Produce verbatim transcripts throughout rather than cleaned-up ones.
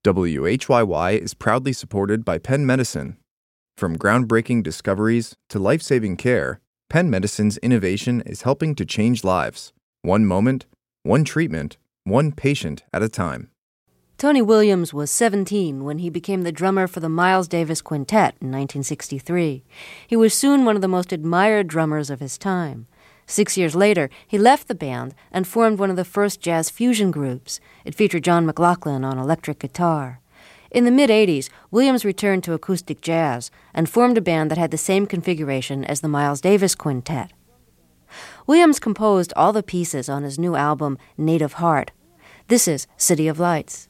W H Y Y is proudly supported by Penn Medicine. From groundbreaking discoveries to life-saving care, Penn Medicine's innovation is helping to change lives, one moment, one treatment, one patient at a time. Tony Williams was seventeen when he became the drummer for the Miles Davis Quintet in nineteen sixty-three. He was soon one of the most admired drummers of his time. Six years later, he left the band and formed one of the first jazz fusion groups. It featured John McLaughlin on electric guitar. In the mid-eighties, Williams returned to acoustic jazz and formed a band that had the same configuration as the Miles Davis Quintet. Williams composed all the pieces on his new album, Native Heart. This is City of Lights.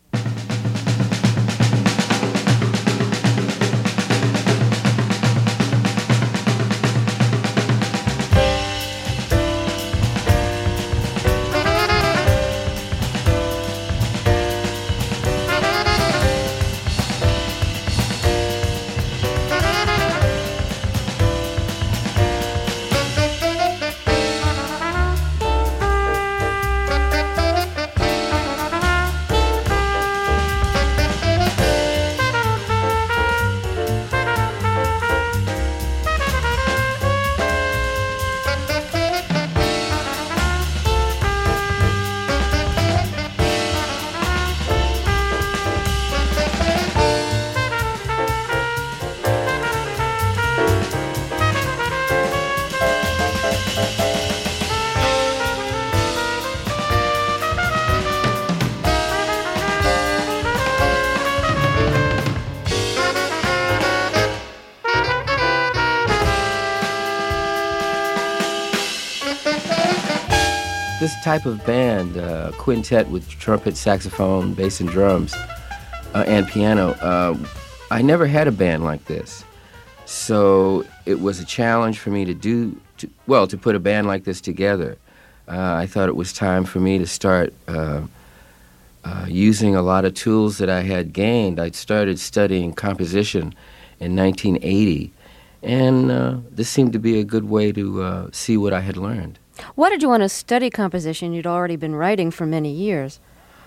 This type of band, uh, quintet with trumpet, saxophone, bass, and drums, uh, and piano, uh, I never had a band like this. So it was a challenge for me to do, to, well, to put a band like this together. Uh, I thought it was time for me to start uh, uh, using a lot of tools that I had gained. I started studying composition in nineteen eighty, and uh, this seemed to be a good way to uh, see what I had learned. Why did you want to study composition? You'd already been writing for many years.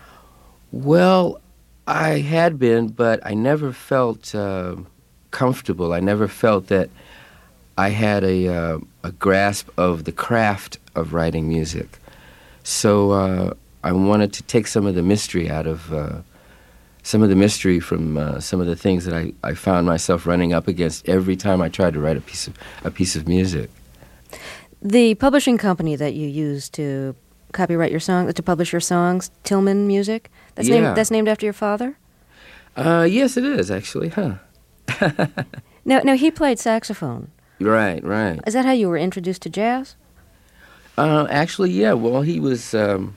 Well, I had been, but I never felt uh, comfortable. I never felt that I had a, uh, a grasp of the craft of writing music. So uh, I wanted to take some of the mystery out of, uh, some of the mystery from uh, some of the things that I, I found myself running up against every time I tried to write a piece of, a piece of music. The publishing company that you use to copyright your song, to publish your songs, Tillman Music, that's yeah. named that's named after your father? Uh, yes, it is, actually, huh? now, now, he played saxophone. Right, right. Is that how you were introduced to jazz? Uh, actually, yeah. Well, he was um,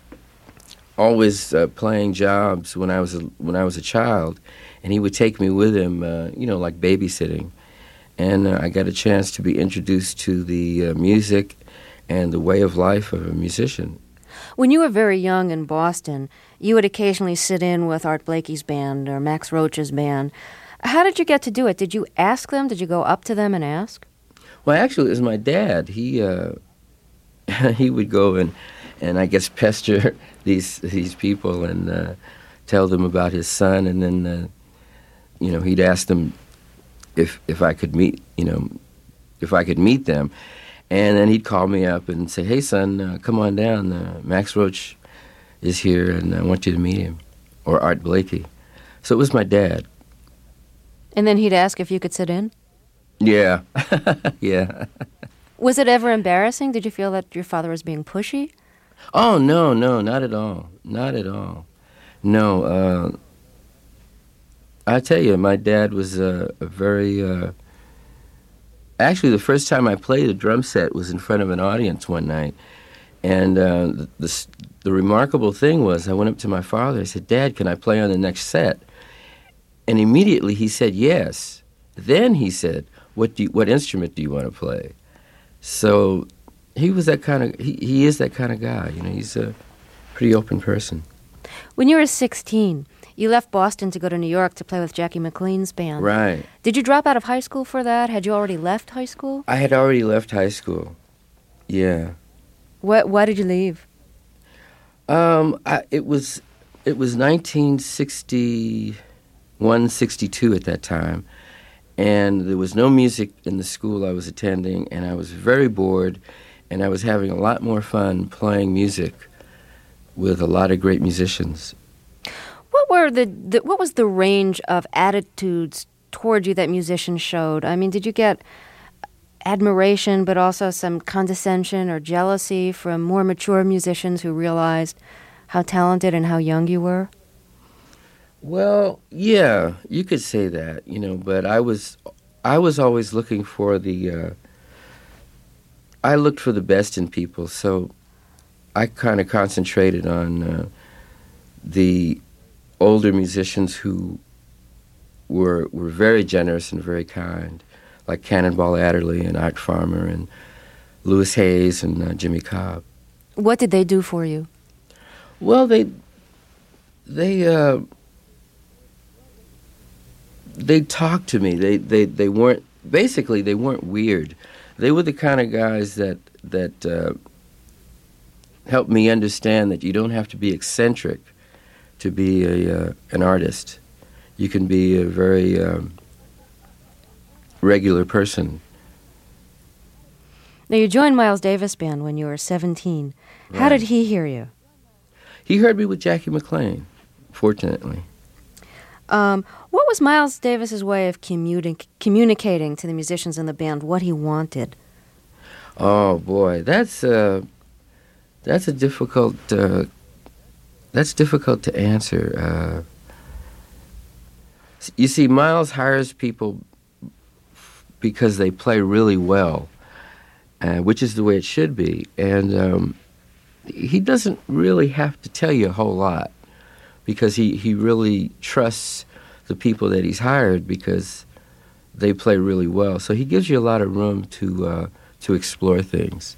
always uh, playing jobs when I was a, when I was a child, and he would take me with him, uh, you know, like babysitting. And uh, I got a chance to be introduced to the uh, music and the way of life of a musician. When you were very young in Boston, you would occasionally sit in with Art Blakey's band or Max Roach's band. How did you get to do it? Did you ask them? Did you go up to them and ask? Well, actually, it was my dad. He uh, he would go and, and I guess pester these these people and uh, tell them about his son, and then uh, you know he'd ask them if if I could meet you know if I could meet them, and then he'd call me up and say, "Hey, son, uh, come on down. Uh, Max Roach is here, and I want you to meet him," or Art Blakey. So it was my dad. And then he'd ask if you could sit in? Yeah, yeah. Was it ever embarrassing? Did you feel that your father was being pushy? Oh, no, no, not at all. Not at all. No, uh, I tell you, my dad was uh, a very... Uh, actually, the first time I played a drum set was in front of an audience one night. And uh, the, the, the remarkable thing was, I went up to my father, I said, "Dad, can I play on the next set?" And immediately he said yes. Then he said, what do you, what instrument do you want to play? So he was that kind of, he, he is that kind of guy, you know, he's a pretty open person. When you were sixteen, you left Boston to go to New York to play with Jackie McLean's band. Right. Did you drop out of high school for that? Had you already left high school? I had already left high school, yeah. What, why did you leave? Um, I, it was, It was nineteen sixty-one, sixty-two at that time, and there was no music in the school I was attending, and I was very bored, and I was having a lot more fun playing music with a lot of great musicians. What were the, the what was the range of attitudes toward you that musicians showed? I mean, did you get admiration, but also some condescension or jealousy from more mature musicians who realized how talented and how young you were? Well, yeah, you could say that, you know, but I was I was always looking for the uh, I looked for the best in people, so I kind of concentrated on uh, the older musicians who were were very generous and very kind, like Cannonball Adderley and Art Farmer and Louis Hayes and uh, Jimmy Cobb. What did they do for you? Well, they they uh, they talked to me. They, they they weren't basically they weren't weird. They were the kind of guys that that uh, helped me understand that you don't have to be eccentric to be a uh, an artist. You can be a very um, regular person. Now, you joined Miles Davis Band when you were seventeen. Right. How did he hear you? He heard me with Jackie McLean, fortunately. Um, what was Miles Davis's way of communi- communicating to the musicians in the band what he wanted? Oh boy, that's uh, that's a difficult uh, that's difficult to answer. Uh, you see, Miles hires people because they play really well, uh, which is the way it should be, and um, he doesn't really have to tell you a whole lot because he, he really trusts the people that he's hired because they play really well. So he gives you a lot of room to uh, to explore things.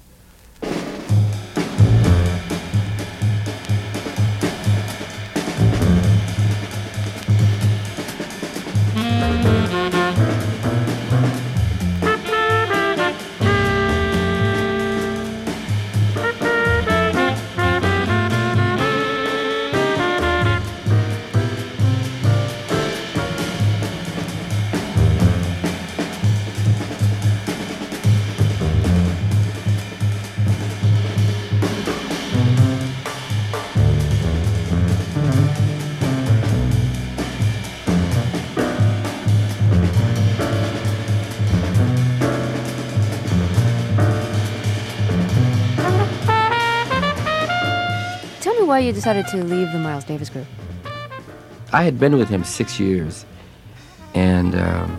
Why you decided to leave the Miles Davis group? I had been with him six years, and um,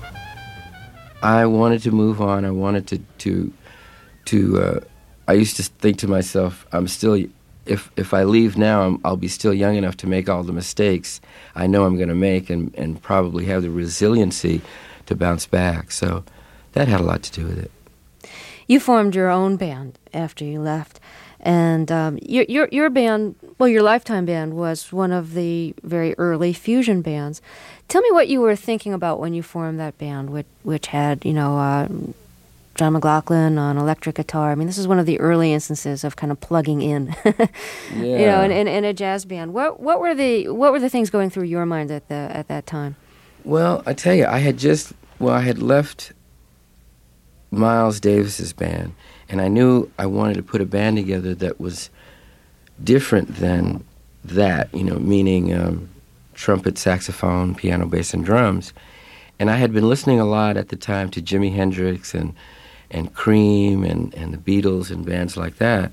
I wanted to move on. I wanted to to to. Uh, I used to think to myself, "I'm still. If if I leave now, I'm, I'll be still young enough to make all the mistakes I know I'm going to make, and and probably have the resiliency to bounce back." So that had a lot to do with it. You formed your own band after you left. And um, your, your your band, well, your Lifetime band was one of the very early fusion bands. Tell me what you were thinking about when you formed that band, which, which had, you know, uh, John McLaughlin on electric guitar. I mean, this is one of the early instances of kind of plugging in, yeah. you know, in, in, in a jazz band. What what were the what were the things going through your mind at the at that time? Well, I tell you, I had just well, I had left Miles Davis's band. And I knew I wanted to put a band together that was different than that, you know, meaning um, trumpet, saxophone, piano, bass, and drums. And I had been listening a lot at the time to Jimi Hendrix and and Cream and, and the Beatles and bands like that.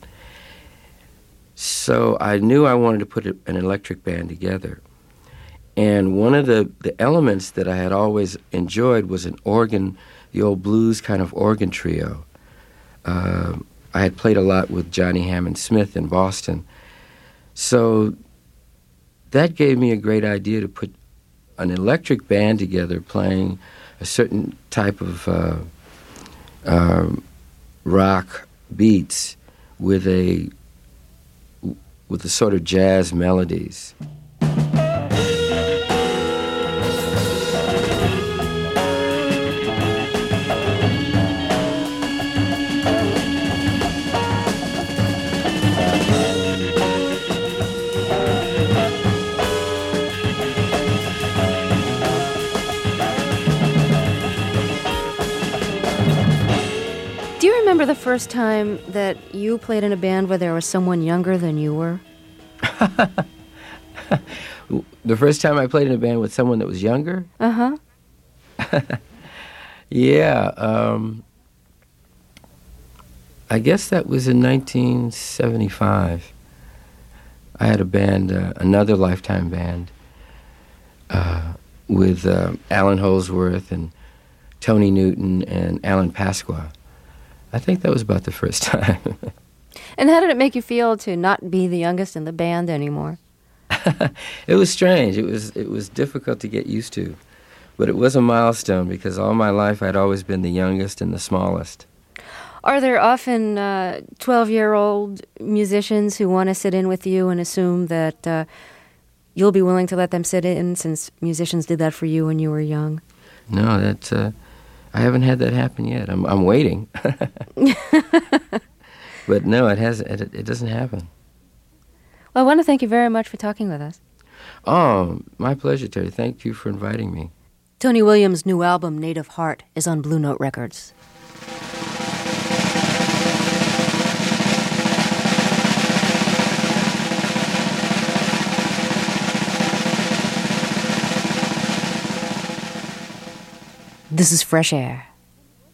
So I knew I wanted to put a, an electric band together. And one of the, the elements that I had always enjoyed was an organ, the old blues kind of organ trio. Uh, I had played a lot with Johnny Hammond Smith in Boston. So that gave me a great idea to put an electric band together playing a certain type of uh, uh, rock beats with a with a sort of jazz melodies. remember the first time that you played in a band where there was someone younger than you were? The first time I played in a band with someone that was younger? Uh-huh. Yeah, um, I guess that was in nineteen seventy-five. I had a band, uh, another Lifetime band, uh, with uh, Alan Holdsworth and Tony Newton and Alan Pasqua. I think that was about the first time. And how did it make you feel to not be the youngest in the band anymore? It was strange. It was it was difficult to get used to. But it was a milestone because all my life I'd always been the youngest and the smallest. Are there often uh, twelve-year-old musicians who want to sit in with you and assume that uh, you'll be willing to let them sit in since musicians did that for you when you were young? No, that's, uh, I haven't had that happen yet. I'm I'm waiting. But no, it hasn't. It, it doesn't happen. Well, I want to thank you very much for talking with us. Oh, my pleasure, Terry. Thank you for inviting me. Tony Williams' new album, Native Heart, is on Blue Note Records. This is Fresh Air.